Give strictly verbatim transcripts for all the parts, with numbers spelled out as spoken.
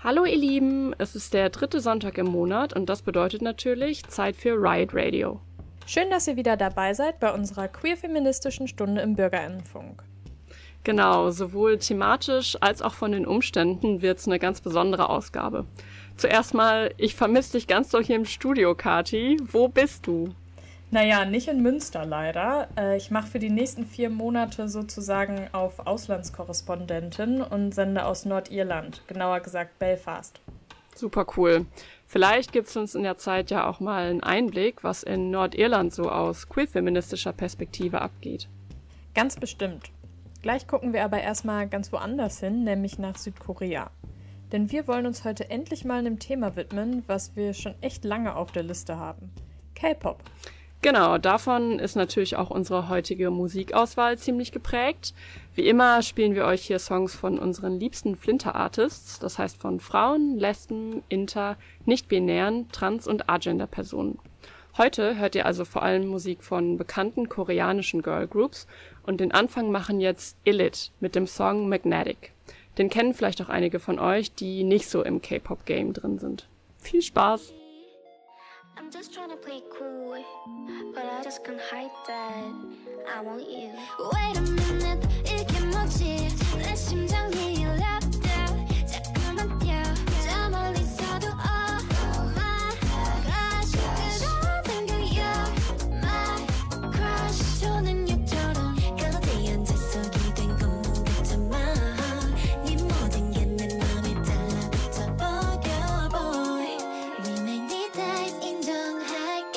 Hallo ihr Lieben, es ist der dritte Sonntag im Monat und das bedeutet natürlich Zeit für Riot Radio. Schön, dass ihr wieder dabei seid bei unserer queer-feministischen Stunde im Bürgerinnenfunk. Genau, sowohl thematisch als auch von den Umständen wird es eine ganz besondere Ausgabe. Zuerst mal, ich vermisse dich ganz doll hier im Studio, Kati. Wo bist du? Naja, nicht in Münster leider. Ich mache für die nächsten vier Monate sozusagen auf Auslandskorrespondentin und sende aus Nordirland, genauer gesagt Belfast. Super cool. Vielleicht gibt es uns in der Zeit ja auch mal einen Einblick, was in Nordirland so aus queer-feministischer Perspektive abgeht. Ganz bestimmt. Gleich gucken wir aber erstmal ganz woanders hin, nämlich nach Südkorea. Denn wir wollen uns heute endlich mal einem Thema widmen, was wir schon echt lange auf der Liste haben. K-Pop. Genau, davon ist natürlich auch unsere heutige Musikauswahl ziemlich geprägt. Wie immer spielen wir euch hier Songs von unseren liebsten Flinter-Artists, das heißt von Frauen, Lesben, Inter, nicht-binären, Trans- und Agender-Personen. Heute hört ihr also vor allem Musik von bekannten koreanischen Girlgroups und den Anfang machen jetzt Illit mit dem Song Magnetic. Den kennen vielleicht auch einige von euch, die nicht so im K-Pop-Game drin sind. Viel Spaß! I'm just trying to play cool, but I just can't hide that I want you. Wait a minute, 이게 뭐지? 내 심장이 랍다 자꾸만 뛰어 저 멀리서도 oh my gosh 그런 생각이야 my crush 저는 육처럼 가운데 앉아서 기댄 것만 같잖아 네 모든 게 내 맘에 달라붙어 버려 boy We make the days 인정할게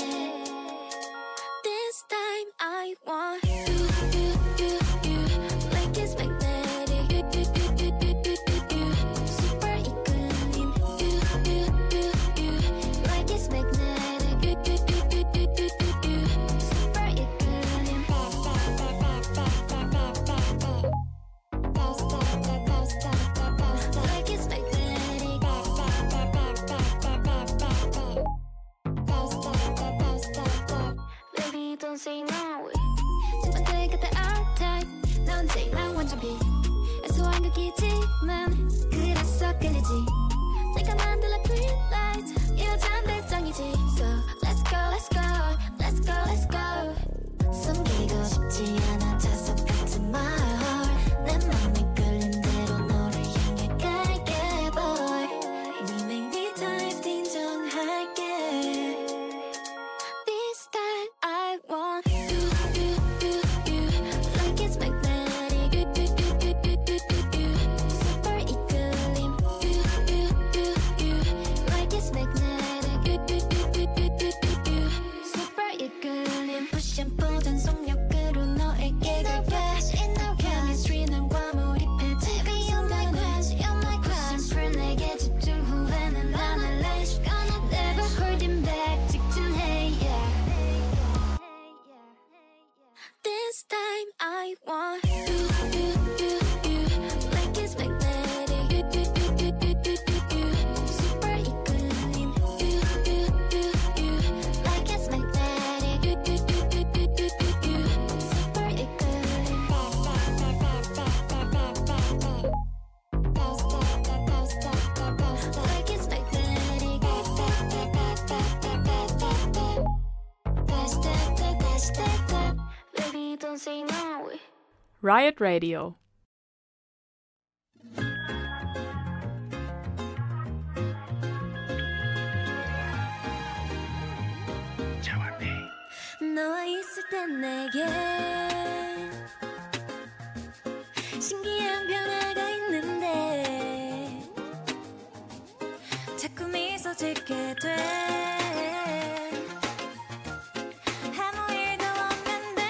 This time I want you, you, you, you Like it's magnetic You, you, you, you, you, you, you Super 이끌림 You, you, you, you Like it's magnetic You, you, you, you, you, you, you Super 이끌림 Like it's magnetic Baby don't say no 정말 내가 다 our type 넌 제일랑 완전 비 애소한 극이지만 그래서 끌리지 내가 만들어 green light 이 여잔 배짱이지 So let's go let's go let's go let's go 숨기고 싶지 않아 자석 같은 my heart 내 맘에 끌린 대로 너를 향해 갈게 boy We make the times 인정할게 This time I want you, you, you, you Like it's magnetic You, you, you, you, you, you, you, you Super 이끌림 You, you, you, you Like it's magnetic You, you, you, you, you, you, you, you Super 이끌림 Push and pull 전속력으로 너에게 갈게 Chemistry는 과몰입해 Baby you're my crush You're my crush Simple 내게 집중 후회는 안 할래 Never holding back 직진해 yeah This time I want you, you, you, you Like it's magnetic You, you, you, you, you, you, you, you Super 이끌림 You, you, you, you Like it's magnetic You, you, you, you, you, you, you, you Super 이끌림 Like it's magnetic Baby don't say no Riot Radio. 너와 있을 땐 내게 신기한 변화가 있는데 자꾸 미소 짓게 돼 아무 일도 없는데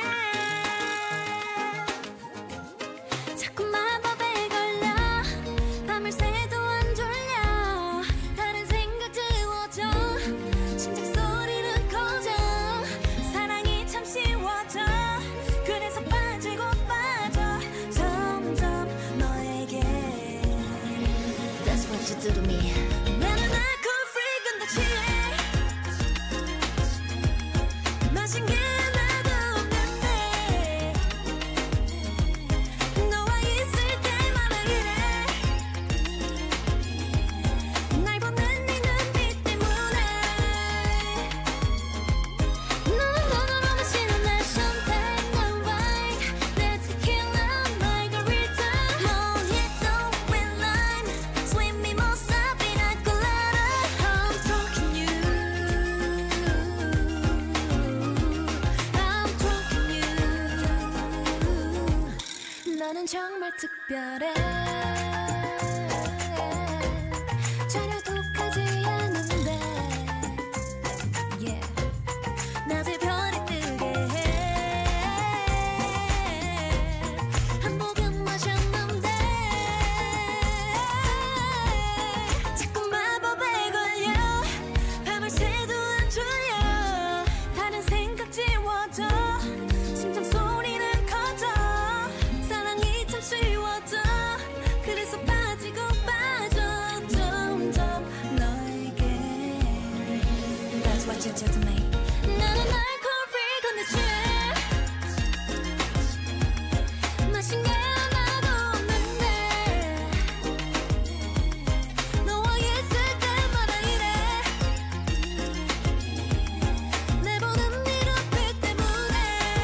자꾸 마법에 걸려 밤을 새도 안 졸려 다른 생각 지워져 심장 소리는 커져 사랑이 참 쉬워져 그래서 빠지고 빠져 점점 너에게 That's what you do to me 나는 알코올 freak 근데 취해 정말 특별해 전혀 독하지 않은데 yeah. 낮에 별이 뜨게 해 한 모금 마셨는데 자꾸 마법에 걸려 밤을 새도 안 졸려 다른 생각 지워져 심장 소리는 커져 사랑이 참 쉬워져 그래서 빠지고 빠져 점점 너에게 That's what you do to me 나는 알코올 free 근데 취해 마신 게 하나도 없는데 너와 있을 때마다 이래 내 보는 네 눈빛 때문에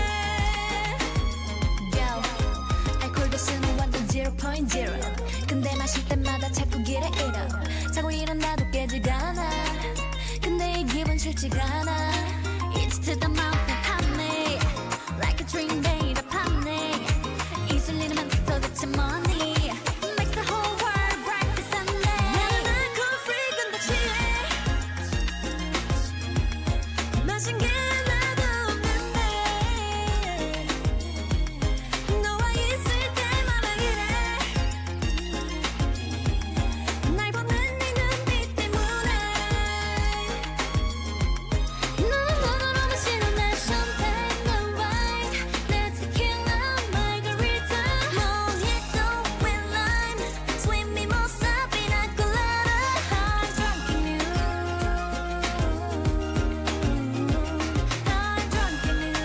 Yo 알코올 도수는 완전 zero point zero 근데 마실 때마다 자꾸 길에 잃어 자고 일어나도 깨지가 않아 근데 이 기분 싫지가 않아 It's to the mouth and honey Like a dream made of honey 이슬 일으면 도대체 뭐니 Makes the whole world bright as Sunday 나는 알코올 free 근데 취해 마신 게 하나도 없는데 너와 있을 때마다 이래 날 보는 네 눈빛 때문에 너는 너로 마시는 내 champagne 내 wine 내 tequila margarita mojito with lime sweet mimosa pina colada I'm drunk in you I'm drunk in you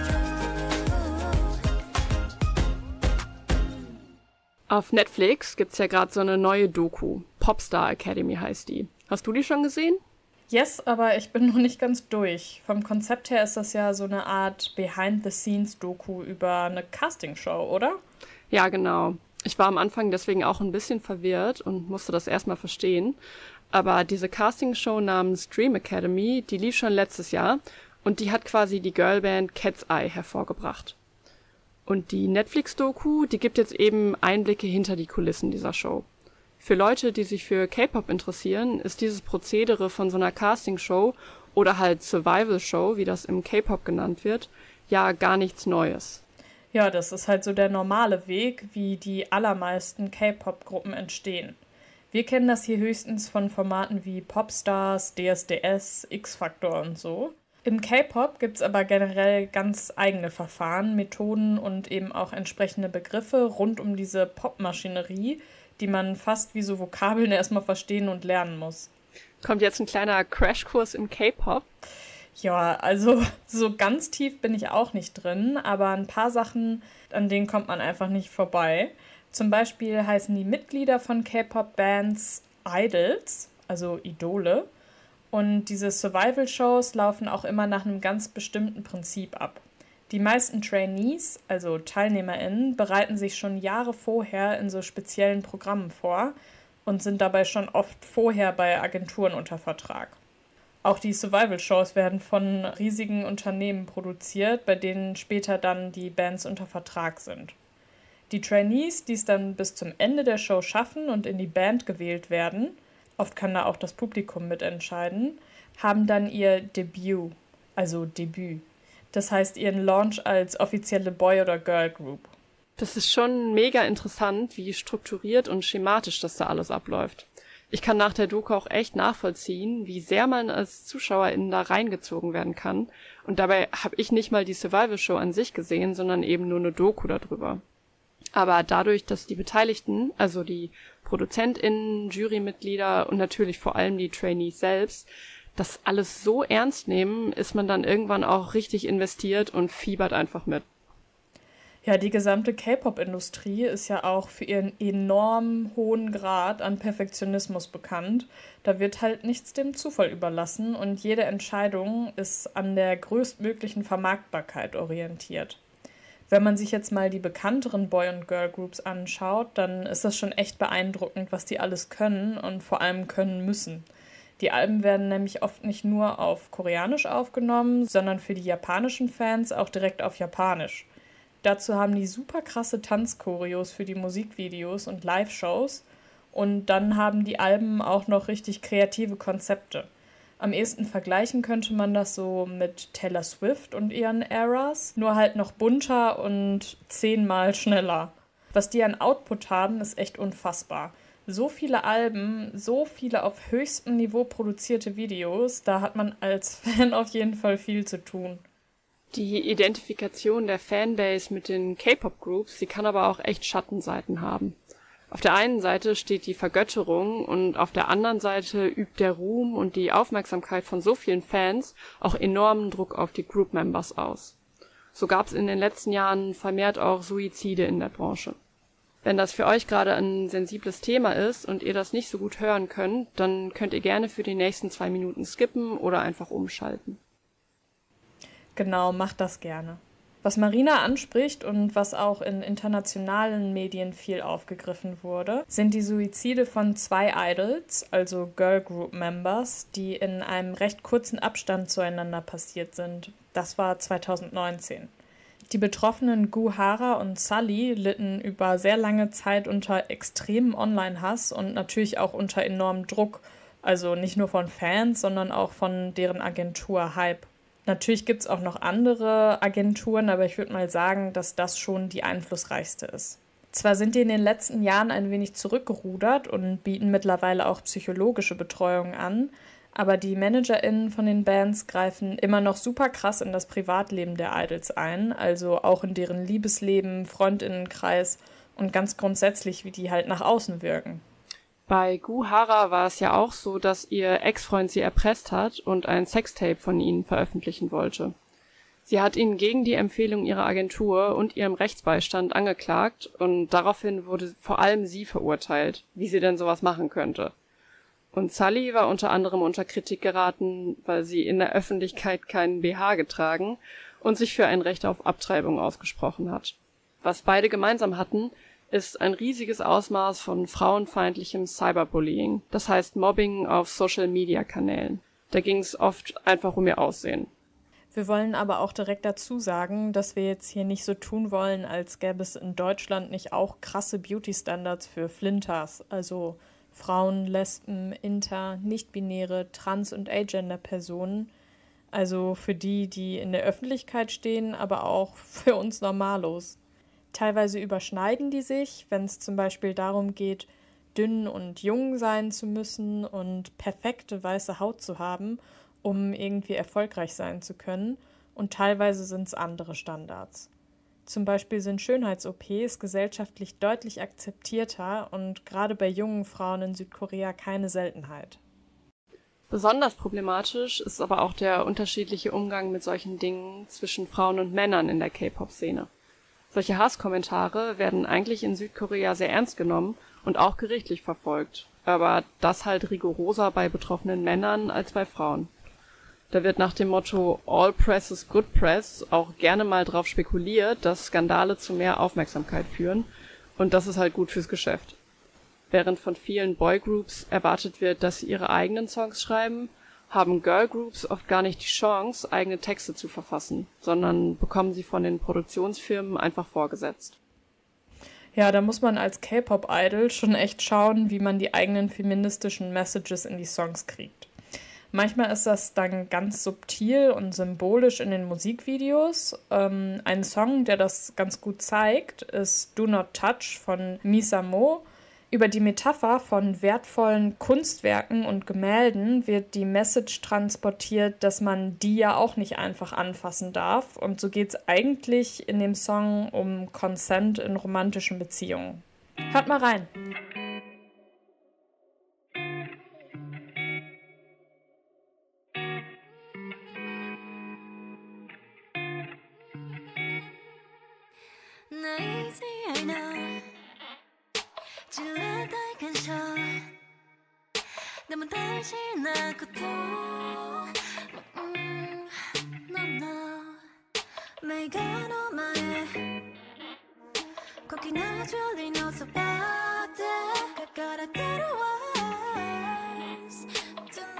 Auf Netflix gibt's ja gerade so eine neue Doku. Popstar Academy heißt die. Hast du die schon gesehen? Yes, aber ich bin noch nicht ganz durch. Vom Konzept her ist das ja so eine Art Behind-the-Scenes-Doku über eine Castingshow, oder? Ja, genau. Ich war am Anfang deswegen auch ein bisschen verwirrt und musste das erstmal verstehen. Aber diese Castingshow namens Dream Academy, die lief schon letztes Jahr und die hat quasi die Girlband Cat's Eye hervorgebracht. Und die Netflix-Doku, die gibt jetzt eben Einblicke hinter die Kulissen dieser Show. Für Leute, die sich für K-Pop interessieren, ist dieses Prozedere von so einer Castingshow oder halt Survival-Show, wie das im K-Pop genannt wird, ja gar nichts Neues. Ja, das ist halt so der normale Weg, wie die allermeisten K-Pop-Gruppen entstehen. Wir kennen das hier höchstens von Formaten wie Popstars, D S D S, X-Factor und so. Im K-Pop gibt es aber generell ganz eigene Verfahren, Methoden und eben auch entsprechende Begriffe rund um diese Popmaschinerie, die man fast wie so Vokabeln erstmal verstehen und lernen muss. Kommt jetzt ein kleiner Crashkurs im K-Pop? Ja, also so ganz tief bin ich auch nicht drin, aber ein paar Sachen, an denen kommt man einfach nicht vorbei. Zum Beispiel heißen die Mitglieder von K-Pop-Bands Idols, also Idole. Und diese Survival-Shows laufen auch immer nach einem ganz bestimmten Prinzip ab. Die meisten Trainees, also TeilnehmerInnen, bereiten sich schon Jahre vorher in so speziellen Programmen vor und sind dabei schon oft vorher bei Agenturen unter Vertrag. Auch die Survival-Shows werden von riesigen Unternehmen produziert, bei denen später dann die Bands unter Vertrag sind. Die Trainees, die es dann bis zum Ende der Show schaffen und in die Band gewählt werden, oft kann da auch das Publikum mitentscheiden, haben dann ihr Debüt, also Debüt. Das heißt ihren Launch als offizielle Boy- oder Girl-Group. Das ist schon mega interessant, wie strukturiert und schematisch das da alles abläuft. Ich kann nach der Doku auch echt nachvollziehen, wie sehr man als ZuschauerInnen da reingezogen werden kann. Und dabei habe ich nicht mal die Survival-Show an sich gesehen, sondern eben nur eine Doku darüber. Aber dadurch, dass die Beteiligten, also die ProduzentInnen, Jurymitglieder und natürlich vor allem die Trainees selbst, das alles so ernst nehmen, ist man dann irgendwann auch richtig investiert und fiebert einfach mit. Ja, die gesamte K-Pop-Industrie ist ja auch für ihren enorm hohen Grad an Perfektionismus bekannt. Da wird halt nichts dem Zufall überlassen und jede Entscheidung ist an der größtmöglichen Vermarktbarkeit orientiert. Wenn man sich jetzt mal die bekannteren Boy- und Girl-Groups anschaut, dann ist das schon echt beeindruckend, was die alles können und vor allem können müssen. Die Alben werden nämlich oft nicht nur auf Koreanisch aufgenommen, sondern für die japanischen Fans auch direkt auf Japanisch. Dazu haben die super krasse Tanzchoreos für die Musikvideos und Live-Shows. Und dann haben die Alben auch noch richtig kreative Konzepte. Am ehesten vergleichen könnte man das so mit Taylor Swift und ihren Eras, nur halt noch bunter und zehnmal schneller. Was die an Output haben, ist echt unfassbar. So viele Alben, so viele auf höchstem Niveau produzierte Videos, da hat man als Fan auf jeden Fall viel zu tun. Die Identifikation der Fanbase mit den K-Pop-Groups, die kann aber auch echt Schattenseiten haben. Auf der einen Seite steht die Vergötterung und auf der anderen Seite übt der Ruhm und die Aufmerksamkeit von so vielen Fans auch enormen Druck auf die Group-Members aus. So gab es in den letzten Jahren vermehrt auch Suizide in der Branche. Wenn das für euch gerade ein sensibles Thema ist und ihr das nicht so gut hören könnt, dann könnt ihr gerne für die nächsten zwei Minuten skippen oder einfach umschalten. Genau, macht das gerne. Was Marina anspricht und was auch in internationalen Medien viel aufgegriffen wurde, sind die Suizide von zwei Idols, also Girl Group Members, die in einem recht kurzen Abstand zueinander passiert sind. Das war zwanzig neunzehn. Die betroffenen Gu Hara und Sully litten über sehr lange Zeit unter extremem Online-Hass und natürlich auch unter enormem Druck, also nicht nur von Fans, sondern auch von deren Agentur Hype. Natürlich gibt es auch noch andere Agenturen, aber ich würde mal sagen, dass das schon die einflussreichste ist. Zwar sind die in den letzten Jahren ein wenig zurückgerudert und bieten mittlerweile auch psychologische Betreuung an, aber die ManagerInnen von den Bands greifen immer noch super krass in das Privatleben der Idols ein, also auch in deren Liebesleben, Freundinnenkreis und ganz grundsätzlich, wie die halt nach außen wirken. Bei Gu Hara war es ja auch so, dass ihr Ex-Freund sie erpresst hat und ein Sextape von ihnen veröffentlichen wollte. Sie hat ihn gegen die Empfehlung ihrer Agentur und ihrem Rechtsbeistand angeklagt und daraufhin wurde vor allem sie verurteilt, wie sie denn sowas machen könnte. Und Sully war unter anderem unter Kritik geraten, weil sie in der Öffentlichkeit keinen B H getragen und sich für ein Recht auf Abtreibung ausgesprochen hat. Was beide gemeinsam hatten, ist ein riesiges Ausmaß von frauenfeindlichem Cyberbullying, das heißt Mobbing auf Social-Media-Kanälen. Da ging es oft einfach um ihr Aussehen. Wir wollen aber auch direkt dazu sagen, dass wir jetzt hier nicht so tun wollen, als gäbe es in Deutschland nicht auch krasse Beauty-Standards für Flinters, also Frauen, Lesben, Inter, Nicht-Binäre, Trans- und Agender-Personen, also für die, die in der Öffentlichkeit stehen, aber auch für uns Normalos. Teilweise überschneiden die sich, wenn es zum Beispiel darum geht, dünn und jung sein zu müssen und perfekte weiße Haut zu haben, um irgendwie erfolgreich sein zu können. Und teilweise sind es andere Standards. Zum Beispiel sind Schönheits-O Ps gesellschaftlich deutlich akzeptierter und gerade bei jungen Frauen in Südkorea keine Seltenheit. Besonders problematisch ist aber auch der unterschiedliche Umgang mit solchen Dingen zwischen Frauen und Männern in der K-Pop-Szene. Solche Hasskommentare werden eigentlich in Südkorea sehr ernst genommen und auch gerichtlich verfolgt, aber das halt rigoroser bei betroffenen Männern als bei Frauen. Da wird nach dem Motto All Press is Good Press auch gerne mal drauf spekuliert, dass Skandale zu mehr Aufmerksamkeit führen und das ist halt gut fürs Geschäft. Während von vielen Boygroups erwartet wird, dass sie ihre eigenen Songs schreiben, haben Girlgroups oft gar nicht die Chance, eigene Texte zu verfassen, sondern bekommen sie von den Produktionsfirmen einfach vorgesetzt. Ja, da muss man als K-Pop-Idol schon echt schauen, wie man die eigenen feministischen Messages in die Songs kriegt. Manchmal ist das dann ganz subtil und symbolisch in den Musikvideos. Ähm, ein Song, der das ganz gut zeigt, ist Do Not Touch von Misamo. Über die Metapher von wertvollen Kunstwerken und Gemälden wird die Message transportiert, dass man die ja auch nicht einfach anfassen darf. Und so geht es eigentlich in dem Song um Consent in romantischen Beziehungen. Hört mal rein.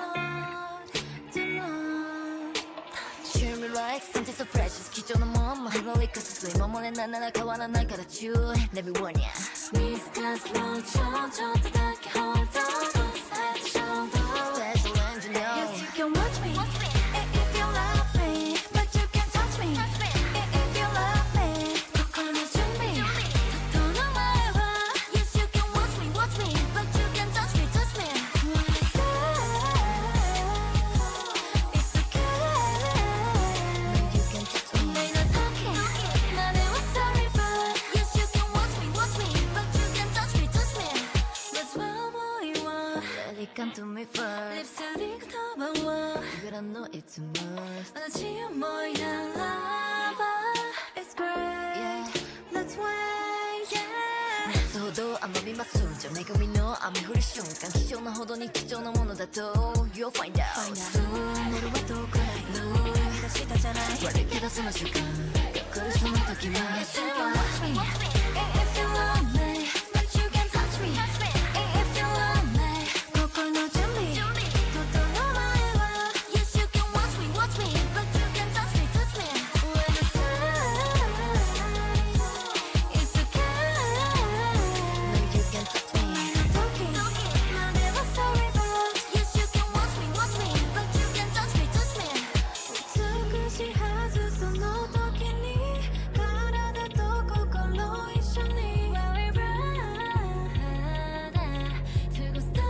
Treat me like something so precious 기존의 mama 日々生かす水守れないなら変わらないから注意 Let me warn ya 見透かすロードちょっとだけ Hold on Side to shoulder Special engineer Yes you can watch me If you love me But you can't touch me If you love me 心の準備整う前は Yes you can watch me Watch me But you can't touch me Touch me What I say It's okay No you can't touch me ないの時なれは sorry but Yes you can watch me Watch me But you can't touch me Touch me That's why 思いは Let it come to me first リプサリク言葉はぐらの It's a must 同じ思いならば It's great Yeah Let's wait Yeah 想像甘みますんじゃ恵みの雨降る瞬間貴重なほどに貴重なものだと You'll find out Soon 俺は遠くないの出したじゃない悪いけどその瞬間来るその時も Yes you can watch me If you love me But you can't touch me If you love me 心の準備整う前は Yes you can watch me Watch me But you can't touch me Touch me When I say It's okay No you can't touch me 時なれば sorry but Yes you can watch me Watch me But you can't touch me Touch me 美しいはずその時に体と心一緒に We're ready to go start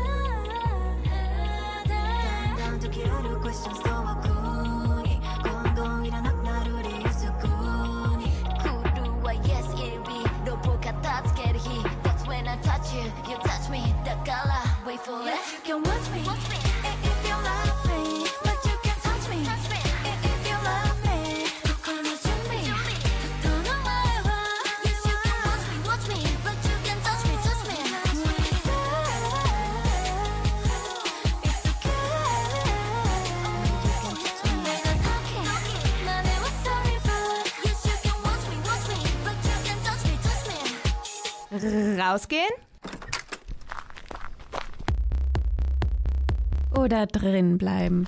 だんだん時ある questions とはこに今後いらなくなる理由そこに来るは Yes it'll be ロボ片付ける日 That's when I touch you You touch me だから Wait for it Yes you can watch me If you love me But you can't touch me If you love me 心の準備整う前は Yes you can watch me Watch me But you can't touch me Touch me When I say It's okay No you can't touch me ないの時なれは sorry but Yes you can watch me Watch me But you can't touch me Touch me Rausgehen? Oder drin bleiben?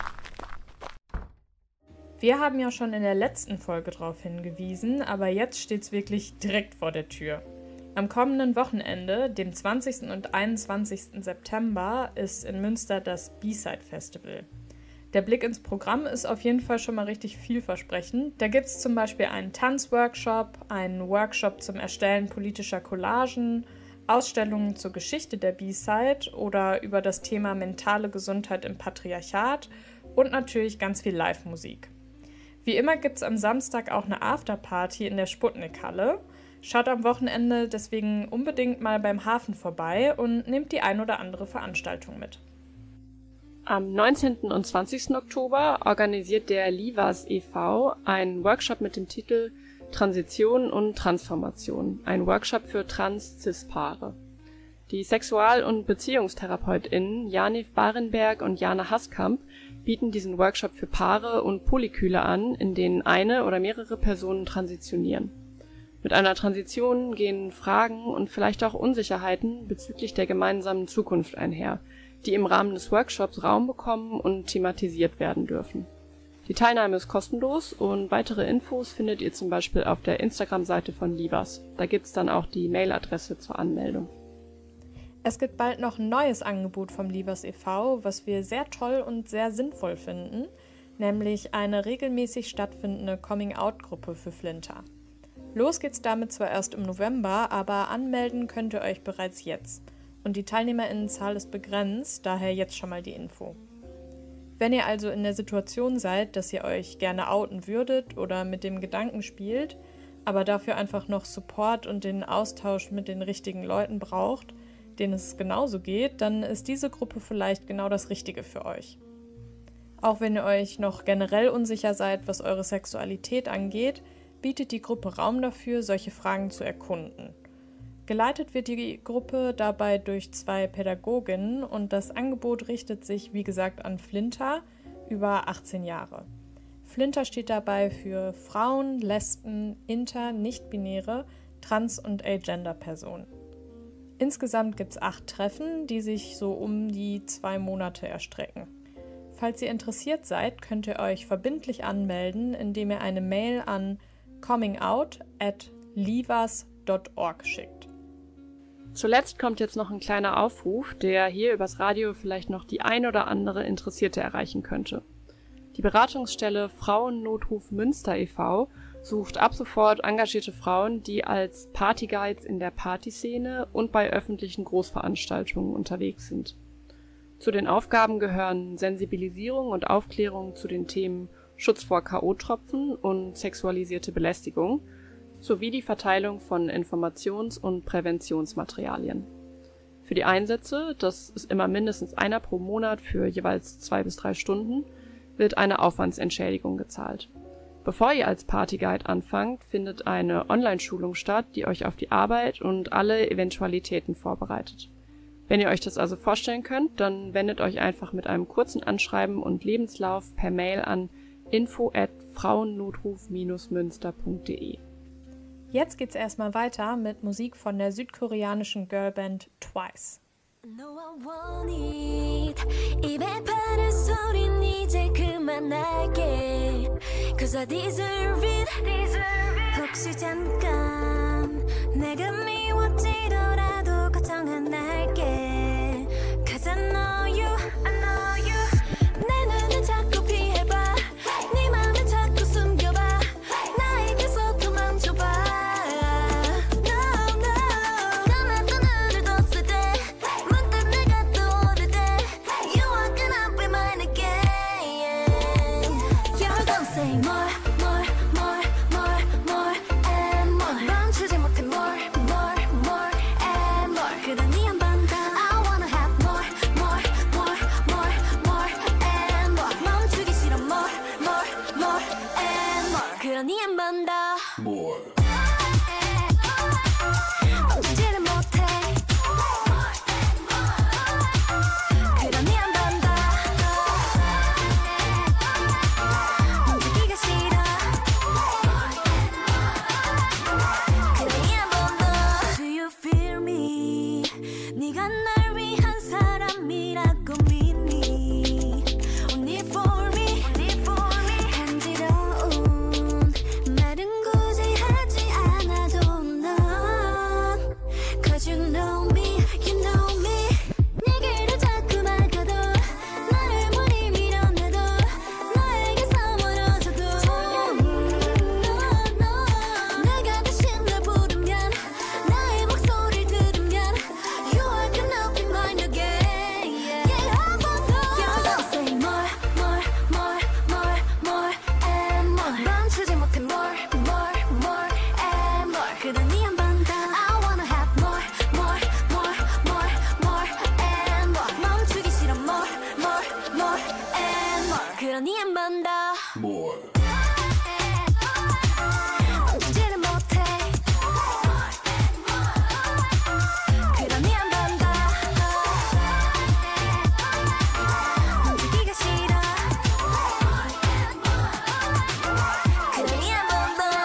Wir haben ja schon in der letzten Folge darauf hingewiesen, aber jetzt steht's wirklich direkt vor der Tür. Am kommenden Wochenende, dem zwanzigsten und einundzwanzigsten September, ist in Münster das B-Side Festival. Der Blick ins Programm ist auf jeden Fall schon mal richtig vielversprechend. Da gibt es zum Beispiel einen Tanzworkshop, einen Workshop zum Erstellen politischer Collagen, Ausstellungen zur Geschichte der B-Side oder über das Thema mentale Gesundheit im Patriarchat und natürlich ganz viel Live-Musik. Wie immer gibt es am Samstag auch eine Afterparty in der Sputnik-Halle. Schaut am Wochenende deswegen unbedingt mal beim Hafen vorbei und nehmt die ein oder andere Veranstaltung mit. Am neunzehnten und zwanzigsten Oktober organisiert der Livas e V einen Workshop mit dem Titel Transition und Transformation, ein Workshop für Trans-Cis-Paare. Die Sexual- und BeziehungstherapeutInnen Janif Barenberg und Jana Haskamp bieten diesen Workshop für Paare und Polykyle an, in denen eine oder mehrere Personen transitionieren. Mit einer Transition gehen Fragen und vielleicht auch Unsicherheiten bezüglich der gemeinsamen Zukunft einher, die im Rahmen des Workshops Raum bekommen und thematisiert werden dürfen. Die Teilnahme ist kostenlos und weitere Infos findet ihr zum Beispiel auf der Instagram-Seite von Livas. Da gibt's dann auch die Mailadresse zur Anmeldung. Es gibt bald noch ein neues Angebot vom Livas e V, was wir sehr toll und sehr sinnvoll finden, nämlich eine regelmäßig stattfindende Coming-out-Gruppe für Flinter. Los geht's damit zwar erst im November, aber anmelden könnt ihr euch bereits jetzt. Und die TeilnehmerInnenzahl ist begrenzt, daher jetzt schon mal die Info. Wenn ihr also in der Situation seid, dass ihr euch gerne outen würdet oder mit dem Gedanken spielt, aber dafür einfach noch Support und den Austausch mit den richtigen Leuten braucht, denen es genauso geht, dann ist diese Gruppe vielleicht genau das Richtige für euch. Auch wenn ihr euch noch generell unsicher seid, was eure Sexualität angeht, bietet die Gruppe Raum dafür, solche Fragen zu erkunden. Geleitet wird die Gruppe dabei durch zwei Pädagoginnen und das Angebot richtet sich, wie gesagt, an Flinter über achtzehn Jahre. Flinter steht dabei für Frauen, Lesben, Inter-, Nicht-Binäre, Trans- und Agender-Personen. Insgesamt gibt es acht Treffen, die sich so um die zwei Monate erstrecken. Falls ihr interessiert seid, könnt ihr euch verbindlich anmelden, indem ihr eine Mail an comingout at livas dot org schickt. Zuletzt kommt jetzt noch ein kleiner Aufruf, der hier übers Radio vielleicht noch die ein oder andere Interessierte erreichen könnte. Die Beratungsstelle Frauennotruf Münster e V sucht ab sofort engagierte Frauen, die als Partyguides in der Partyszene und bei öffentlichen Großveranstaltungen unterwegs sind. Zu den Aufgaben gehören Sensibilisierung und Aufklärung zu den Themen Schutz vor K O-Tropfen und sexualisierte Belästigung sowie die Verteilung von Informations- und Präventionsmaterialien. Für die Einsätze, das ist immer mindestens einer pro Monat für jeweils zwei bis drei Stunden, wird eine Aufwandsentschädigung gezahlt. Bevor ihr als Partyguide anfangt, findet eine Online-Schulung statt, die euch auf die Arbeit und alle Eventualitäten vorbereitet. Wenn ihr euch das also vorstellen könnt, dann wendet euch einfach mit einem kurzen Anschreiben und Lebenslauf per Mail an info at frauennotruf münster punkt de. Jetzt geht's erstmal weiter mit Musik von der südkoreanischen Girlband Twice. No, I want it. 입에 바른 소린 이제 그만할게. Cause I deserve it. 혹시 잠깐 내가 미워지더라도 걱정 안 할게. Cause I know you, I know you. 내 눈을 자꾸 피해봐. 네 맘을 자꾸 숨겨봐. 나에게서 도망쳐봐. 그러니 한 번 더 more 멈추지를 못해 그러니 한 번 더 멈추기가 싫어 그러니 한 번 더 Do you feel me 네가 날 위한 사람이라고 믿니 Only for me 간지러운 말은 굳이 하지 않아도 넌 Cause you know me, you know me 내게를 자꾸 막아도 나를 무리 밀어내도 너에게서 멀어져도 no, no. 내가 대신 널 부르면 나의 목소리를 들으면 You are gonna be mine again yeah, 한 번 더 You're gonna say more, more, more, more, more and more 멈추지 못해 more, more, more and more 그러니 한 번 더 I wanna have more, more, more, more, more and more 멈추기 싫어 more, more, more and more 그러니 한 번 더 more 멈추지를 못해 그러니 한 번 더 멈추기가 싫어 그러니 한 번 더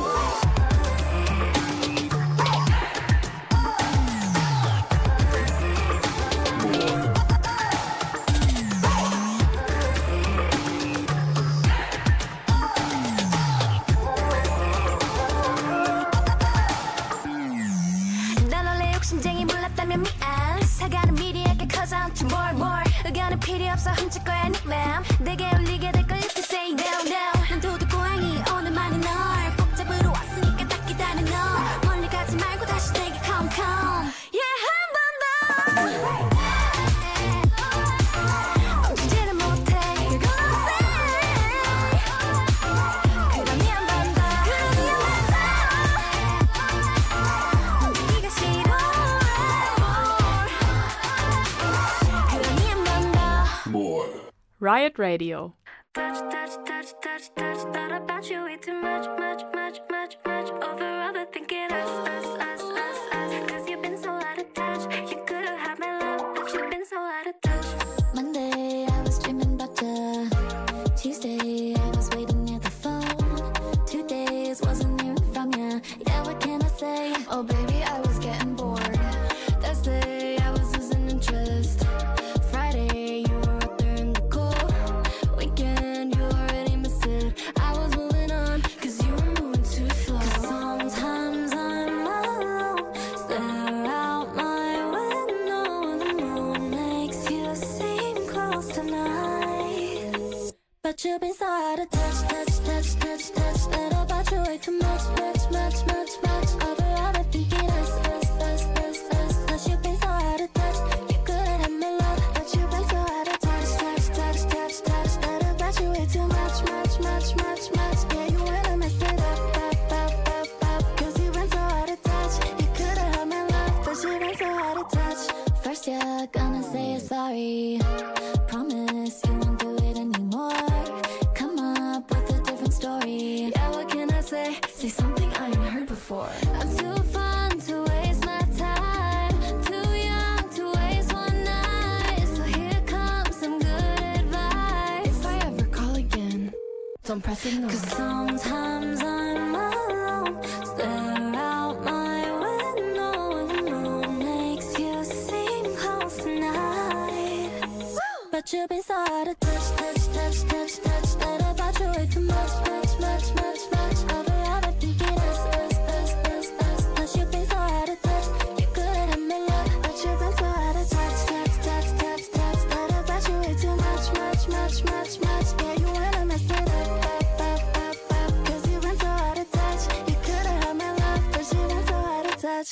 난 원래 욕심쟁이 몰랐다면 미안 사과는 미리 할게 cause I'm too more more 의견은 필요 없어 훔칠 거야 네 맘 내게 울리게 될 걸 if you say no no 난 도둑 고양이 오늘만이 널 꼭 잡으러 왔으니까 딱 기다려 너 멀리 가지 말고 다시 내게 come come yeah 한 번 더 멈추지를 못해 You're gonna say 그러니 한 번 더 그러니 한 번 더 멈추기가 싫어 그러니 한 번 더 Riot Radio. Touch, touch, touch, touch, touch. Thought about you way too much, much, much, much, much. Over overthinking us, us, us, us, us. Cause you've been so out of touch. You could've had my love, but you've been so out of touch. Monday, I was dreaming about you. Tuesday, I was waiting at the phone. Two days, wasn't hearing from you. Yeah, what can I say? Oh, baby, I was getting bored. Thursday, I was losing interest. Friday, you were out there in the cold. Weekend, you already missed it. I was moving on, cause you were moving too much, much, much, much. Overall, I think it is us, us, us, us. 'Cause you've been so out of touch. You couldn't have me love, but you've been so out of touch, touch, touch, touch, touch. Thought about you way too much, much, much, much, much. Yeah, you wanna mess it up, up, up, up, up. 'Cause you've been so out of touch. You could've had my love, but you've been so out of touch. First you're gonna say you're sorry. Promise you won't do it anymore. Come up with a different story. Yeah, what can I say? Say something I ain't heard before. I'm too fun to waste my time. Too young to waste one night. So here comes some good advice. If I ever call again, don't press ignore. 'Cause sometimes I'm alone. Stare out my window and the moon makes you seem close tonight. But you've been so out of touch, touch, touch, touch, touch. Thought about you way too much, much, much, much, much. Overall, I think it is us, us, us, us. 'Cause you've been so out of touch. You could've had me love, but you've been so out of touch, touch, touch, touch, touch. Thought about you way too much, much, much, much, much. Yeah, you wanna mess it up, up, up, up, up. 'Cause you've been so out of touch. You could've had my love, but you've been so out of touch.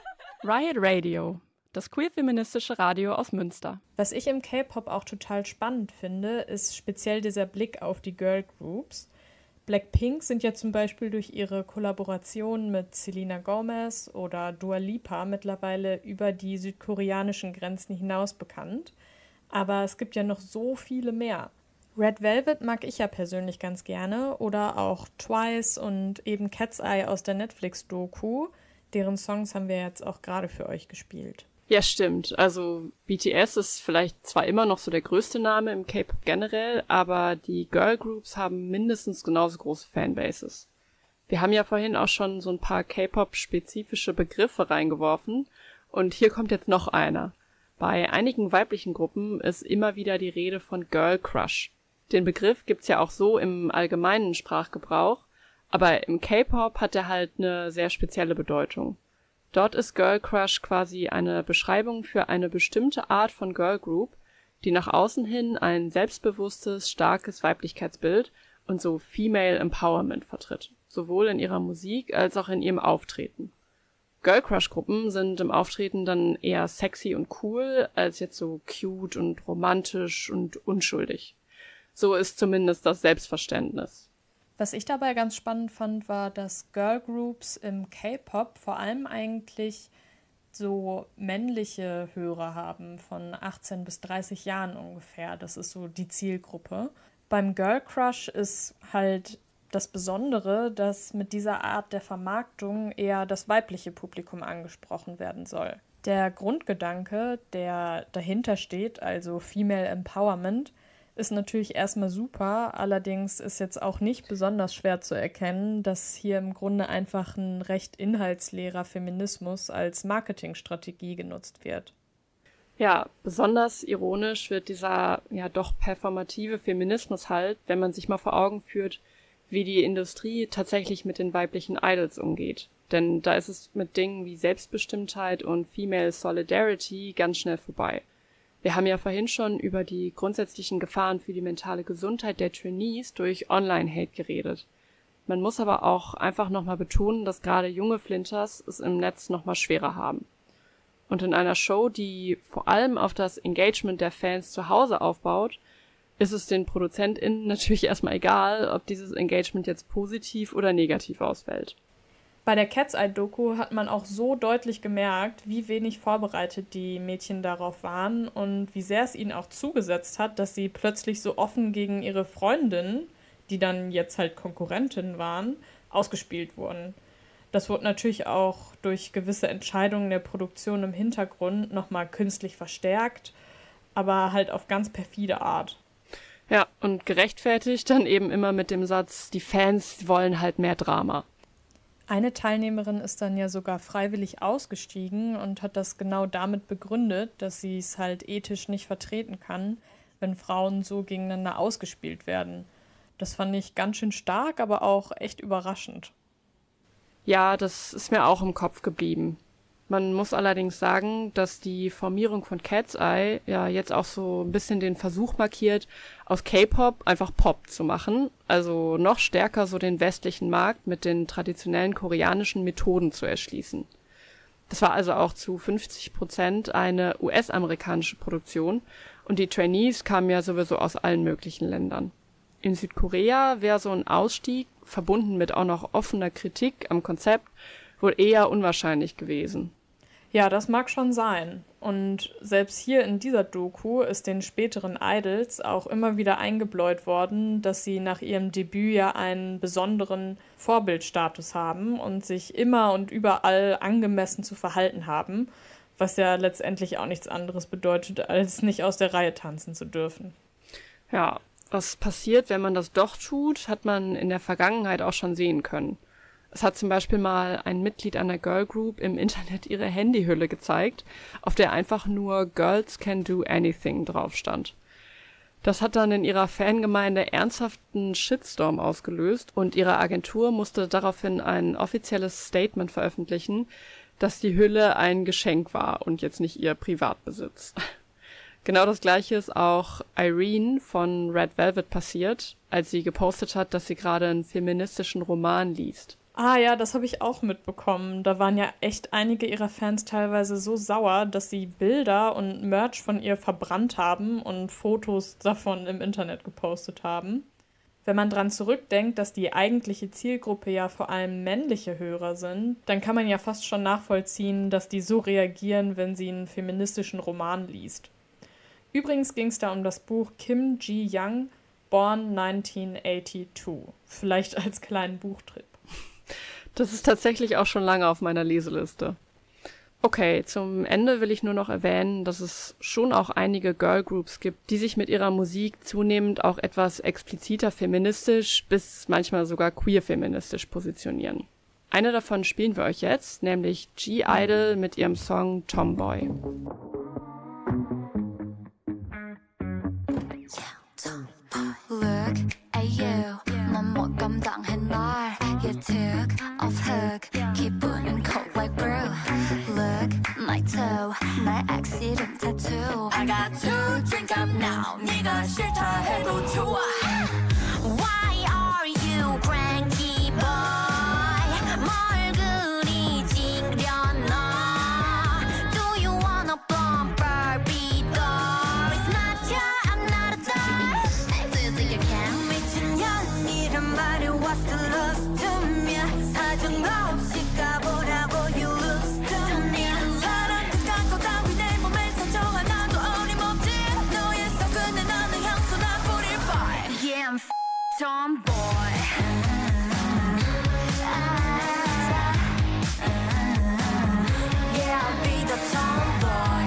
Riot Radio, das queer-feministische Radio aus Münster. Was ich im K-Pop auch total spannend finde, ist speziell dieser Blick auf die Girl Groups. Blackpink sind ja zum Beispiel durch ihre Kollaboration mit Selena Gomez oder Dua Lipa mittlerweile über die südkoreanischen Grenzen hinaus bekannt. Aber es gibt ja noch so viele mehr. Red Velvet mag ich ja persönlich ganz gerne oder auch Twice und eben Cat's Eye aus der Netflix-Doku. Deren Songs haben wir jetzt auch gerade für euch gespielt. Ja, stimmt. Also B T S ist vielleicht zwar immer noch so der größte Name im K-Pop generell, aber die Girlgroups haben mindestens genauso große Fanbases. Wir haben ja vorhin auch schon so ein paar K-Pop-spezifische Begriffe reingeworfen und hier kommt jetzt noch einer. Bei einigen weiblichen Gruppen ist immer wieder die Rede von Girl Crush. Den Begriff gibt's ja auch so im allgemeinen Sprachgebrauch, aber im K-Pop hat er halt eine sehr spezielle Bedeutung. Dort ist Girl Crush quasi eine Beschreibung für eine bestimmte Art von Girl Group, die nach außen hin ein selbstbewusstes, starkes Weiblichkeitsbild und so Female Empowerment vertritt, sowohl in ihrer Musik als auch in ihrem Auftreten. Girl Crush Gruppen sind im Auftreten dann eher sexy und cool, als jetzt so cute und romantisch und unschuldig. So ist zumindest das Selbstverständnis. Was ich dabei ganz spannend fand, war, dass Girlgroups im K-Pop vor allem eigentlich so männliche Hörer haben, von achtzehn bis dreißig Jahren ungefähr. Das ist so die Zielgruppe. Beim Girl Crush ist halt das Besondere, dass mit dieser Art der Vermarktung eher das weibliche Publikum angesprochen werden soll. Der Grundgedanke, der dahinter steht, also Female Empowerment, ist natürlich erstmal super, allerdings ist jetzt auch nicht besonders schwer zu erkennen, dass hier im Grunde einfach ein recht inhaltsleerer Feminismus als Marketingstrategie genutzt wird. Ja, besonders ironisch wird dieser ja doch performative Feminismus halt, wenn man sich mal vor Augen führt, wie die Industrie tatsächlich mit den weiblichen Idols umgeht. Denn da ist es mit Dingen wie Selbstbestimmtheit und Female Solidarity ganz schnell vorbei. Wir haben ja vorhin schon über die grundsätzlichen Gefahren für die mentale Gesundheit der Trainees durch Online-Hate geredet. Man muss aber auch einfach nochmal betonen, dass gerade junge Flinters es im Netz nochmal schwerer haben. Und in einer Show, die vor allem auf das Engagement der Fans zu Hause aufbaut, ist es den ProduzentInnen natürlich erstmal egal, ob dieses Engagement jetzt positiv oder negativ ausfällt. Bei der Cat's Eye-Doku hat man auch so deutlich gemerkt, wie wenig vorbereitet die Mädchen darauf waren und wie sehr es ihnen auch zugesetzt hat, dass sie plötzlich so offen gegen ihre Freundinnen, die dann jetzt halt Konkurrentinnen waren, ausgespielt wurden. Das wurde natürlich auch durch gewisse Entscheidungen der Produktion im Hintergrund nochmal künstlich verstärkt, aber halt auf ganz perfide Art. Ja, und gerechtfertigt dann eben immer mit dem Satz, die Fans wollen halt mehr Drama. Eine Teilnehmerin ist dann ja sogar freiwillig ausgestiegen und hat das genau damit begründet, dass sie es halt ethisch nicht vertreten kann, wenn Frauen so gegeneinander ausgespielt werden. Das fand ich ganz schön stark, aber auch echt überraschend. Ja, das ist mir auch im Kopf geblieben. Man muss allerdings sagen, dass die Formierung von Cat's Eye ja jetzt auch so ein bisschen den Versuch markiert, aus K-Pop einfach Pop zu machen, also noch stärker so den westlichen Markt mit den traditionellen koreanischen Methoden zu erschließen. Das war also auch zu fünfzig Prozent eine U S-amerikanische Produktion und die Trainees kamen ja sowieso aus allen möglichen Ländern. In Südkorea wäre so ein Ausstieg, verbunden mit auch noch offener Kritik am Konzept, wohl eher unwahrscheinlich gewesen. Ja, das mag schon sein. Und selbst hier in dieser Doku ist den späteren Idols auch immer wieder eingebläut worden, dass sie nach ihrem Debüt ja einen besonderen Vorbildstatus haben und sich immer und überall angemessen zu verhalten haben, was ja letztendlich auch nichts anderes bedeutet, als nicht aus der Reihe tanzen zu dürfen. Ja, was passiert, wenn man das doch tut, hat man in der Vergangenheit auch schon sehen können. Es hat zum Beispiel mal ein Mitglied einer Girlgroup im Internet ihre Handyhülle gezeigt, auf der einfach nur Girls Can Do Anything drauf stand. Das hat dann in ihrer Fangemeinde ernsthaften Shitstorm ausgelöst und ihre Agentur musste daraufhin ein offizielles Statement veröffentlichen, dass die Hülle ein Geschenk war und jetzt nicht ihr Privatbesitz. Genau das Gleiche ist auch Irene von Red Velvet passiert, als sie gepostet hat, dass sie gerade einen feministischen Roman liest. Ah ja, das habe ich auch mitbekommen. Da waren ja echt einige ihrer Fans teilweise so sauer, dass sie Bilder und Merch von ihr verbrannt haben und Fotos davon im Internet gepostet haben. Wenn man dran zurückdenkt, dass die eigentliche Zielgruppe ja vor allem männliche Hörer sind, dann kann man ja fast schon nachvollziehen, dass die so reagieren, wenn sie einen feministischen Roman liest. Übrigens ging es da um das Buch Kim Ji-young, Born neunzehnhundertzweiundachtzig. Vielleicht als kleinen Buchtrip. Das ist tatsächlich auch schon lange auf meiner Leseliste. Okay, zum Ende will ich nur noch erwähnen, dass es schon auch einige Girlgroups gibt, die sich mit ihrer Musik zunehmend auch etwas expliziter feministisch bis manchmal sogar queer-feministisch positionieren. Eine davon spielen wir euch jetzt, nämlich G-Idol mit ihrem Song Tomboy. Look at you, 넌 못 감당해 날. You took off hook, 기분은 cold like brew. Look, my toe, 날 accident tattoo. I got to drink up now, 네가 싫다 해도 좋아. Why are you cranky boy? 뭘 그리 찡그려놔? Do you wanna bump Barbie doll? It's not ya, I'm not a doll. Do you can't 미친년이란 말이 what's the loss to me? 사정 없이 가보라고 you lose to me. 사랑 끝간 거 따위 내 몸에 상처 하나도 어림없지. 너의 속은 나는 향수나 뿌릴 boy. Yeah, I'm tomboy. Yeah, I'll be the tomboy.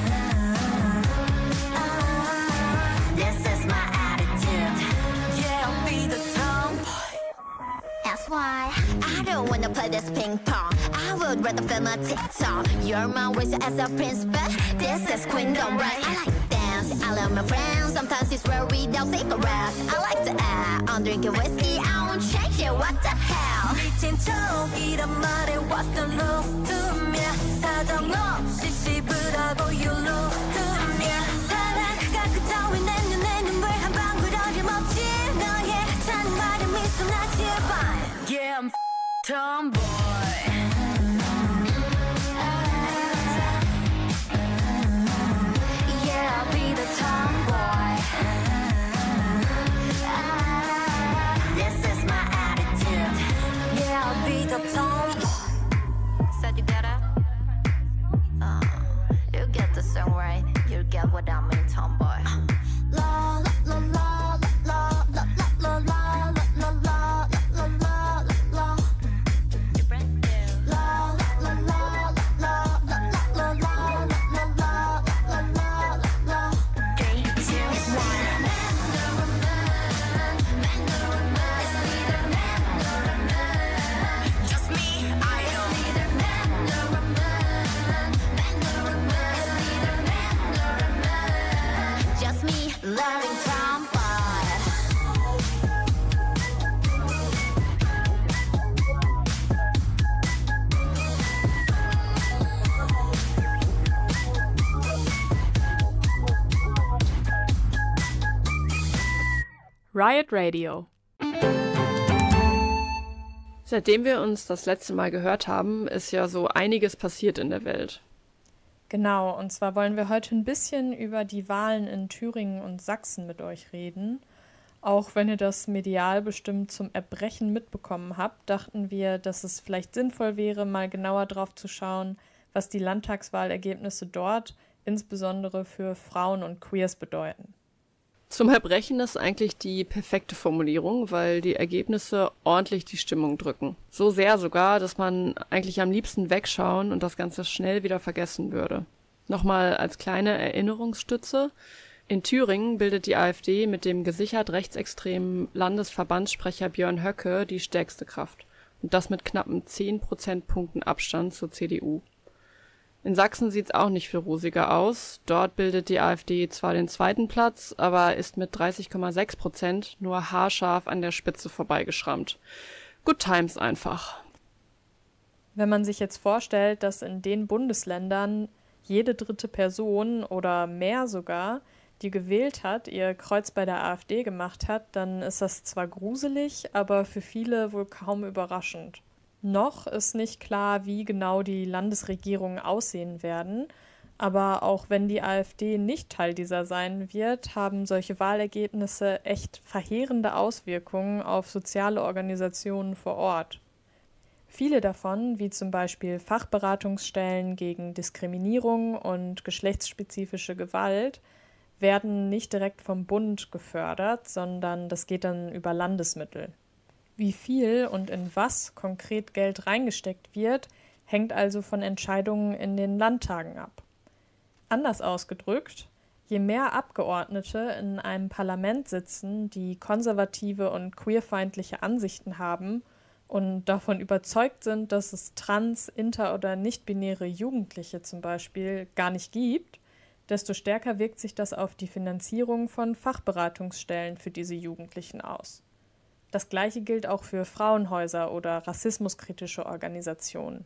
This is my attitude. Yeah, I'll be the tomboy. That's why I don't wanna play this ping pong. I would rather film a TikTok. You're my wish as a prince, but this is queendom, right? I like to dance, I love my friends. Sometimes it's where we don't cigarettes. I like to act, I'm drinking whiskey. I won't change it, what the hell? 미친 척이란 말에 what's the loss to me? 사정 없이 씹으라고 you lose to me. 사랑가 그 따윈 내 눈에 눈물 한 방울 어림없지. 너의 하찮은 말에 미소 나 제발. Yeah, I'm tomboy. Yeah, I'll be the tomboy. This is my attitude. Yeah, I'll be the tomboy. Said you get it? Uh, you get the song right. You get what I mean, tomboy. La la la la la la la la la la la la la la la. Riot Radio. Seitdem wir uns das letzte Mal gehört haben, ist ja so einiges passiert in der Welt. Genau, und zwar wollen wir heute ein bisschen über die Wahlen in Thüringen und Sachsen mit euch reden. Auch wenn ihr das medial bestimmt zum Erbrechen mitbekommen habt, dachten wir, dass es vielleicht sinnvoll wäre, mal genauer drauf zu schauen, was die Landtagswahlergebnisse dort insbesondere für Frauen und Queers bedeuten. Zum Erbrechen ist eigentlich die perfekte Formulierung, weil die Ergebnisse ordentlich die Stimmung drücken. So sehr sogar, dass man eigentlich am liebsten wegschauen und das Ganze schnell wieder vergessen würde. Nochmal als kleine Erinnerungsstütze: In Thüringen bildet die AfD mit dem gesichert rechtsextremen Landesverbandssprecher Björn Höcke die stärkste Kraft. Und das mit knappen zehn Prozentpunkten Abstand zur C D U. In Sachsen sieht's auch nicht viel rosiger aus. Dort bildet die AfD zwar den zweiten Platz, aber ist mit dreißig Komma sechs Prozent nur haarscharf an der Spitze vorbeigeschrammt. Good times einfach. Wenn man sich jetzt vorstellt, dass in den Bundesländern jede dritte Person oder mehr sogar, die gewählt hat, ihr Kreuz bei der AfD gemacht hat, dann ist das zwar gruselig, aber für viele wohl kaum überraschend. Noch ist nicht klar, wie genau die Landesregierungen aussehen werden, aber auch wenn die AfD nicht Teil dieser sein wird, haben solche Wahlergebnisse echt verheerende Auswirkungen auf soziale Organisationen vor Ort. Viele davon, wie zum Beispiel Fachberatungsstellen gegen Diskriminierung und geschlechtsspezifische Gewalt, werden nicht direkt vom Bund gefördert, sondern das geht dann über Landesmittel. Wie viel und in was konkret Geld reingesteckt wird, hängt also von Entscheidungen in den Landtagen ab. Anders ausgedrückt, je mehr Abgeordnete in einem Parlament sitzen, die konservative und queerfeindliche Ansichten haben und davon überzeugt sind, dass es trans-, inter- oder nicht-binäre Jugendliche zum Beispiel gar nicht gibt, desto stärker wirkt sich das auf die Finanzierung von Fachberatungsstellen für diese Jugendlichen aus. Das Gleiche gilt auch für Frauenhäuser oder rassismuskritische Organisationen.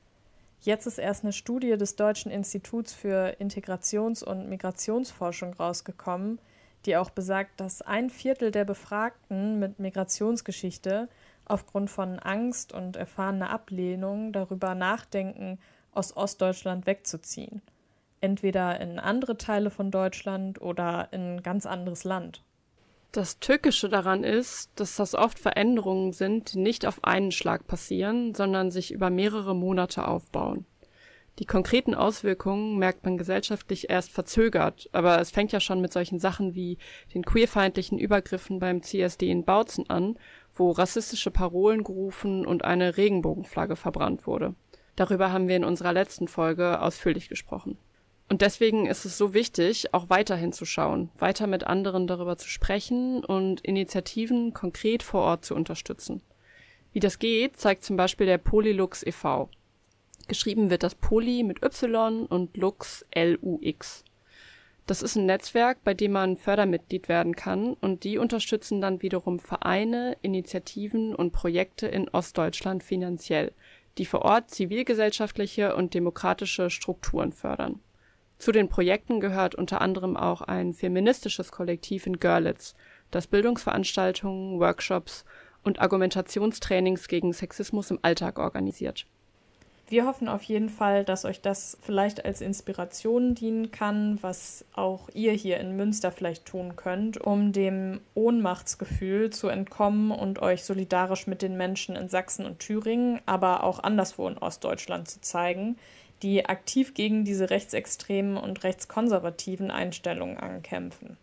Jetzt ist erst eine Studie des Deutschen Instituts für Integrations- und Migrationsforschung rausgekommen, die auch besagt, dass ein Viertel der Befragten mit Migrationsgeschichte aufgrund von Angst und erfahrener Ablehnung darüber nachdenken, aus Ostdeutschland wegzuziehen. Entweder in andere Teile von Deutschland oder in ein ganz anderes Land. Das Tückische daran ist, dass das oft Veränderungen sind, die nicht auf einen Schlag passieren, sondern sich über mehrere Monate aufbauen. Die konkreten Auswirkungen merkt man gesellschaftlich erst verzögert, aber es fängt ja schon mit solchen Sachen wie den queerfeindlichen Übergriffen beim C S D in Bautzen an, wo rassistische Parolen gerufen und eine Regenbogenflagge verbrannt wurde. Darüber haben wir in unserer letzten Folge ausführlich gesprochen. Und deswegen ist es so wichtig, auch weiterhin zu schauen, weiter mit anderen darüber zu sprechen und Initiativen konkret vor Ort zu unterstützen. Wie das geht, zeigt zum Beispiel der Polylux e V Geschrieben wird das Poly mit Y und Lux L U X. Das ist ein Netzwerk, bei dem man Fördermitglied werden kann, und die unterstützen dann wiederum Vereine, Initiativen und Projekte in Ostdeutschland finanziell, die vor Ort zivilgesellschaftliche und demokratische Strukturen fördern. Zu den Projekten gehört unter anderem auch ein feministisches Kollektiv in Görlitz, das Bildungsveranstaltungen, Workshops und Argumentationstrainings gegen Sexismus im Alltag organisiert. Wir hoffen auf jeden Fall, dass euch das vielleicht als Inspiration dienen kann, was auch ihr hier in Münster vielleicht tun könnt, um dem Ohnmachtsgefühl zu entkommen und euch solidarisch mit den Menschen in Sachsen und Thüringen, aber auch anderswo in Ostdeutschland zu zeigen, die aktiv gegen diese rechtsextremen und rechtskonservativen Einstellungen ankämpfen.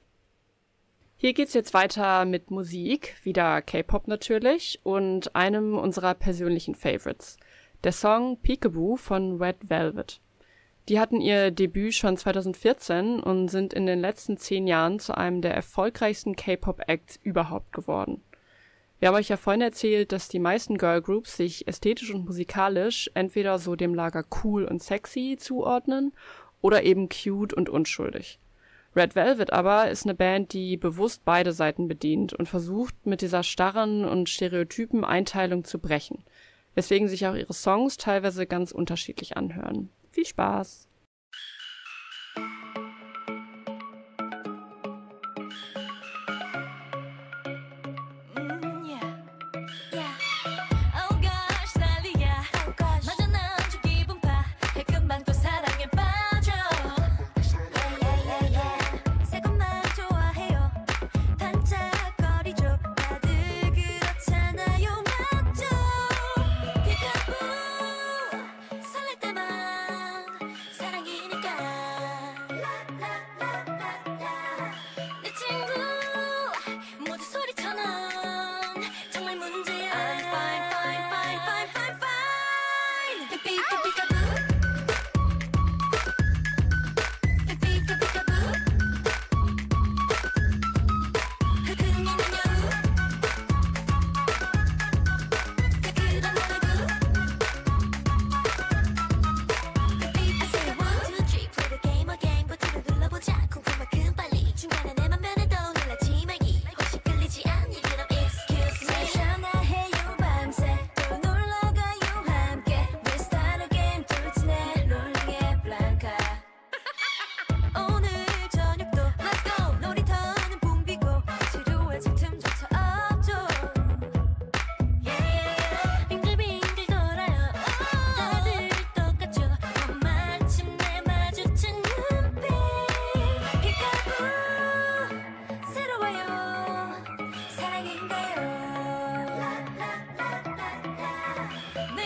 Hier geht's jetzt weiter mit Musik, wieder K-Pop natürlich, und einem unserer persönlichen Favorites. Der Song Peekaboo von Red Velvet. Die hatten ihr Debüt schon zwanzig vierzehn und sind in den letzten zehn Jahren zu einem der erfolgreichsten K-Pop-Acts überhaupt geworden. Wir haben euch ja vorhin erzählt, dass die meisten Girlgroups sich ästhetisch und musikalisch entweder so dem Lager cool und sexy zuordnen oder eben cute und unschuldig. Red Velvet aber ist eine Band, die bewusst beide Seiten bedient und versucht, mit dieser starren und stereotypen Einteilung zu brechen, weswegen sich auch ihre Songs teilweise ganz unterschiedlich anhören. Viel Spaß!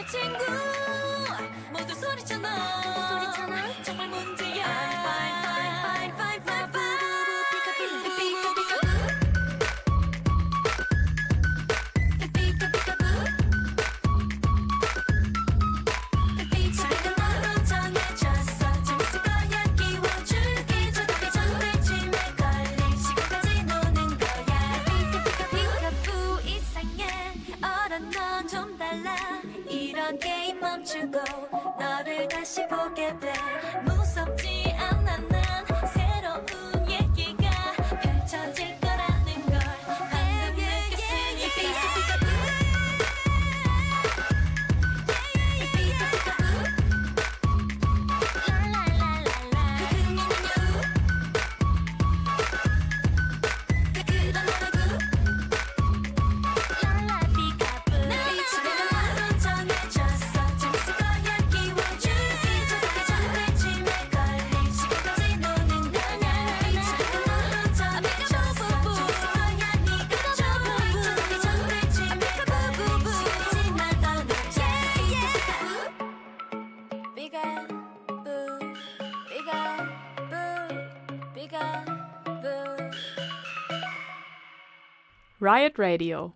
친구 모두 소리잖아 소리잖아 정말 문제야 Fine fine fine fine fine fine 피카피카부 피카피카부 피카피카부 너로 정해졌어 재밌을 거야 끼워줄게 저렇게 정글짐에 걸릴 시간까지 노는 거야 피카피카부 이상해 얼어 넌 좀 달라 이런 게임 멈추고 너를 다시 보게 돼 무섭지 않아 난 새로운 얘기가 펼쳐질 거라는 걸 방금 느꼈으니까 피카피카부 라라라라라 그그냐냐냐우 그그라라라구 라라 피카부 나를 정해줬어 재밌을 거야 끼워줄게 저렇게 정글짐에 걸릴 시간까지 노는 거야 나를 정해줬어 재밌을 거야 네가 좋아 저렇게 정글짐에 걸릴 시간까지 날 떠나자 피카피카부 피카피카부 피카피카부 Riot Radio.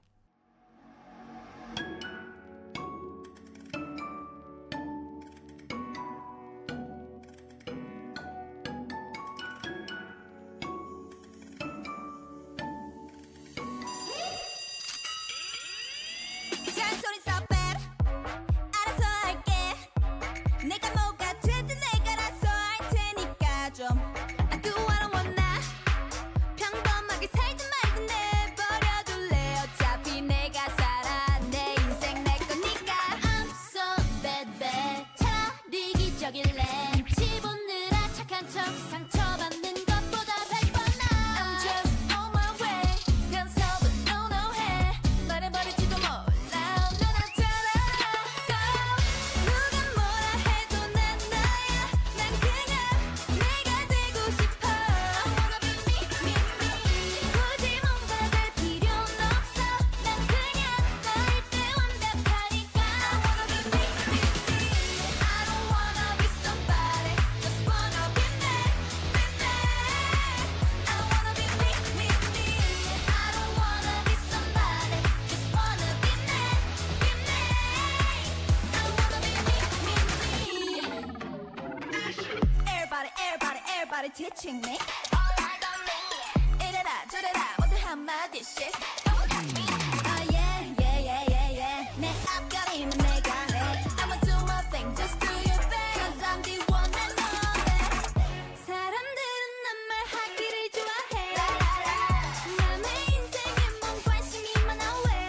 잔소리 썩 빼라 알아서 할게 내가 뭐가 됐든 내가 알아서 할 테니까 좀 I do what I want now 평범하게 살든 말든 내버려둘래 어차피 내가 살아 내 인생 내 거니까 I'm so bad bad 차라리 기적일래 눈치 보느라 착한 척 상처받는 것보다 백 번 나아 I'm just on my way 간섭은 no no 해 말해버릴지도 몰라 넌 알잖아 Go 누가 뭐라 해도 난 나야 난 그냥 내가 되고 싶어 I wanna be me me me 굳이 뭔가 될 필요는 없어 난 그냥 너일 때 완벽하니까 I wanna be me me me I don't wanna be somebody just wanna be me me me I wanna be me me me I don't wanna be somebody just wanna be me me me I wanna be me me me Everybody everybody everybody teaching me all eyes on me 이래라 저래라 모두 한마디씩 Oh yeah yeah yeah yeah yeah 내 앞가림은 내가 해 I'ma do my thing just do your thing Cause I'm the one and only 사람들은 난 말하기를 좋아해 남의 인생에 뭔 관심이 많아 왜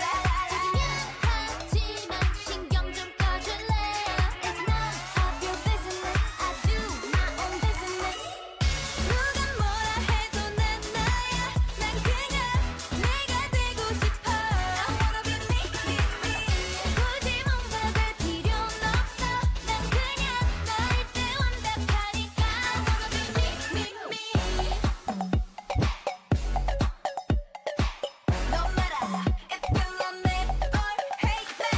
미안하지만 신경 좀 꺼줄래 It's none of your business I do my own business 누가 뭐라 해도 난 나야 난 그냥 내가 되고 싶어 I wanna be me me me 굳이 뭔가 될 필요는 없어 난 그냥 너일 때 완벽하니까 I wanna be me me me No matter if you love me or hate me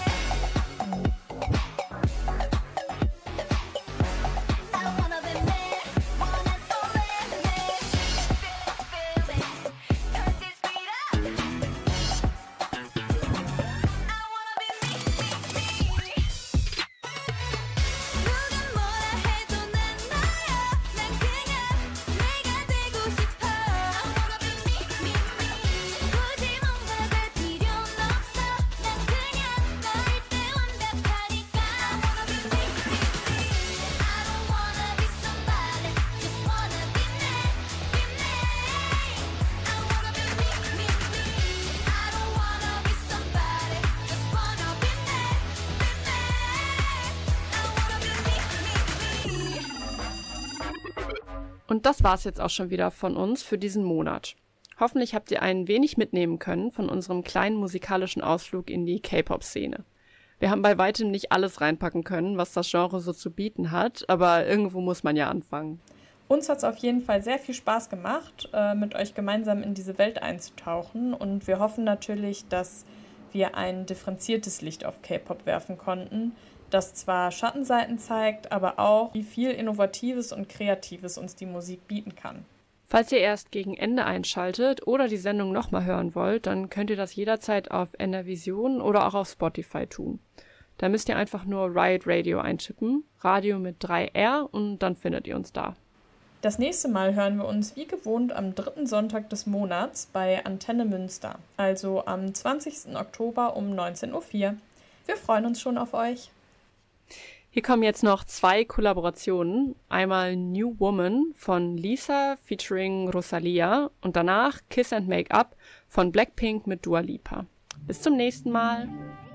I wanna be me one and only me Feel it turn this beat up I wanna be me me me 누가 뭐라 해도 난 나야 난 그냥 내가 되고 싶어 I wanna be me me me 굳이 뭔가 될 필요는 없어 난 그냥 너일 때 완벽하니까 I wanna be me me me I don't wanna be somebody just wanna be me be me I wanna be me me me I don't wanna be somebody just wanna be me be me I wanna be me me me Und das war's jetzt auch schon wieder von uns für diesen Monat. Hoffentlich habt ihr ein wenig mitnehmen können von unserem kleinen musikalischen Ausflug in die K-Pop-Szene. Wir haben bei weitem nicht alles reinpacken können, was das Genre so zu bieten hat, aber irgendwo muss man ja anfangen. Uns hat es auf jeden Fall sehr viel Spaß gemacht, äh, mit euch gemeinsam in diese Welt einzutauchen und wir hoffen natürlich, dass wir ein differenziertes Licht auf K-Pop werfen konnten, das zwar Schattenseiten zeigt, aber auch, wie viel Innovatives und Kreatives uns die Musik bieten kann. Falls ihr erst gegen Ende einschaltet oder die Sendung nochmal hören wollt, dann könnt ihr das jederzeit auf N R Vision oder auch auf Spotify tun. Da müsst ihr einfach nur Riot Radio eintippen, Radio mit drei R, und dann findet ihr uns da. Das nächste Mal hören wir uns wie gewohnt am dritten Sonntag des Monats bei Antenne Münster, also am zwanzigsten Oktober um neunzehn Uhr vier. Wir freuen uns schon auf euch. Hier kommen jetzt noch zwei Kollaborationen. Einmal New Woman von Lisa featuring Rosalia und danach Kiss and Make Up von Blackpink mit Dua Lipa. Bis zum nächsten Mal.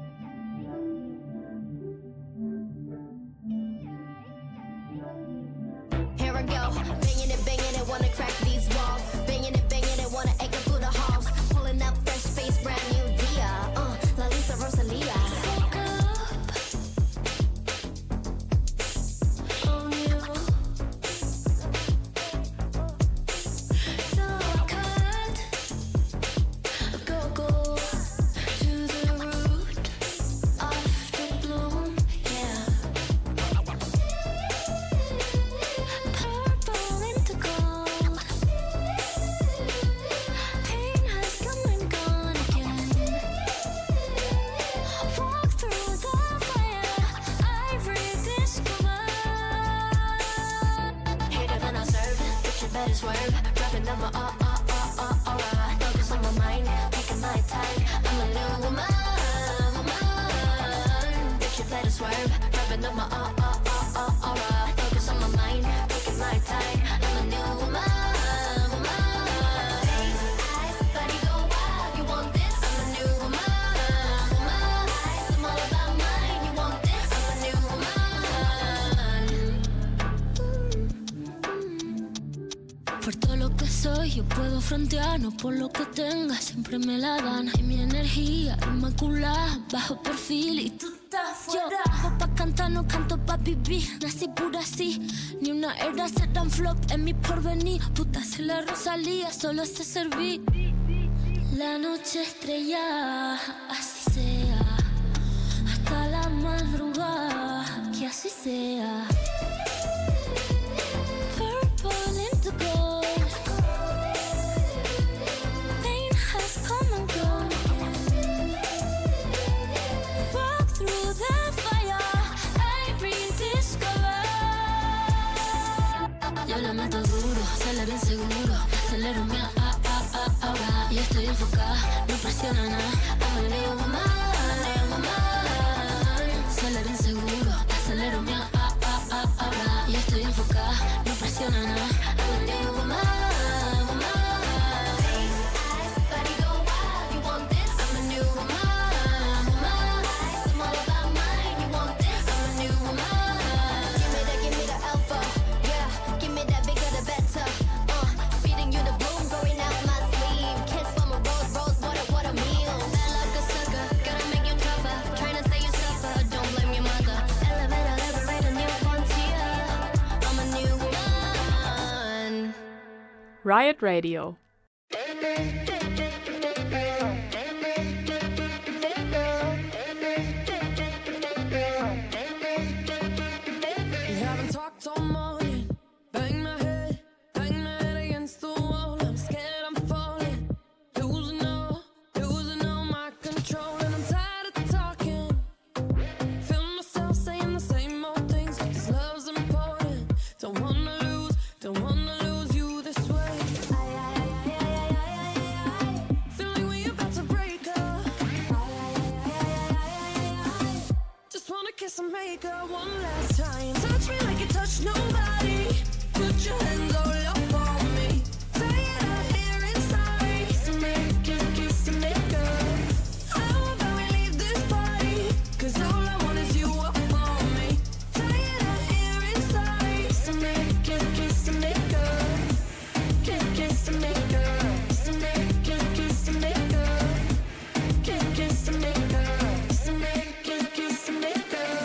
Here I go, banging it, banging it, wanna crack these walls. Banging it, banging it, wanna echo through the halls. Pulling up fresh face, brand new Dia. Uh, La Lisa Rosalia. Yo puedo frontear, no por lo que tenga, siempre me la dan. Y mi energía inmaculada, bajo perfil y tú estás fuera. Yo, pa' cantar, no canto pa' vivir, nací pura así. Ni una era se dan flop en mi porvenir. Puta, se la Rosalía, solo sé servir. La noche estrellada, así sea. Hasta la madrugada, que así sea. Purple into gold. Bien seguro, acelero mi a, a, a, ahora. Y estoy enfocada, no presiona nada. I'm a new woman, I'm a new woman. Sale bien seguro, acelero mi a, a, a, ahora. Y estoy enfocada, no presiona nada. I'm a new woman, woman. Face, eyes, body go wild. You want this? I'm a new woman, woman. I'm all about mine. You want this? I'm a new woman. Give me that, give me the alpha. Yeah, give me that bigger the better. Riot Radio.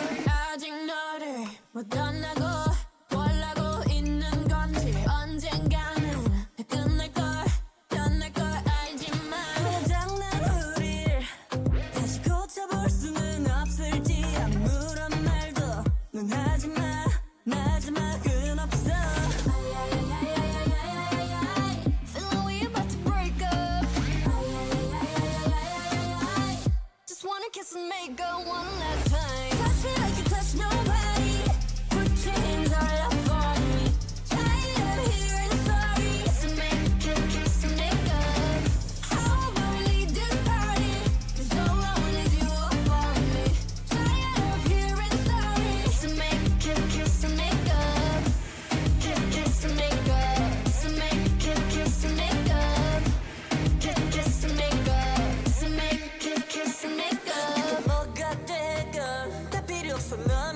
못 떠나고 원하고 있는 건지 언젠가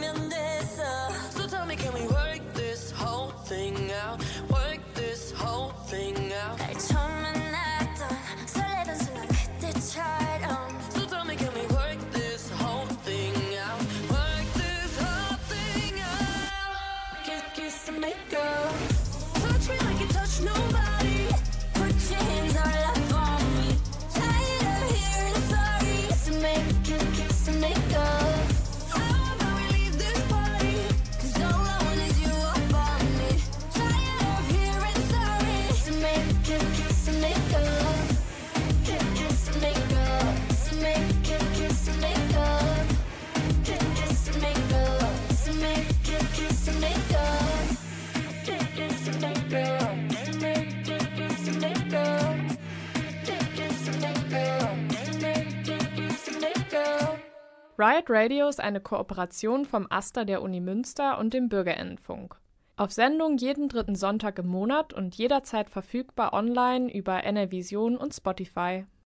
than this. Uh. So tell me, can we work this whole thing out? Work this whole thing out. 날 처음 만났던 설레던 순간 그때처럼. So tell me, can we work this whole thing out? Work this whole thing out. Kiss, kiss and make up. Touch me like you touch nobody. Put your hands all up on me. Tired of hearing sorry. So make, kiss, kiss and make up. How about we leave this party? 'Cause all I want is you up on me. Tired of hearing sorry. So make, kiss, kiss and make up. Kiss, kiss and make up. So make, kiss, kiss and make up. Kiss, kiss and make up. So make, kiss, kiss and make up. Kiss, kiss and make up. So make, kiss, kiss and make up. Kiss, kiss and make up. So make, kiss, kiss and make up. Riot Radio ist eine Kooperation vom AStA der Uni Münster und dem Bürgerinnenfunk. Auf Sendung jeden dritten Sonntag im Monat und jederzeit verfügbar online über NRVision und Spotify.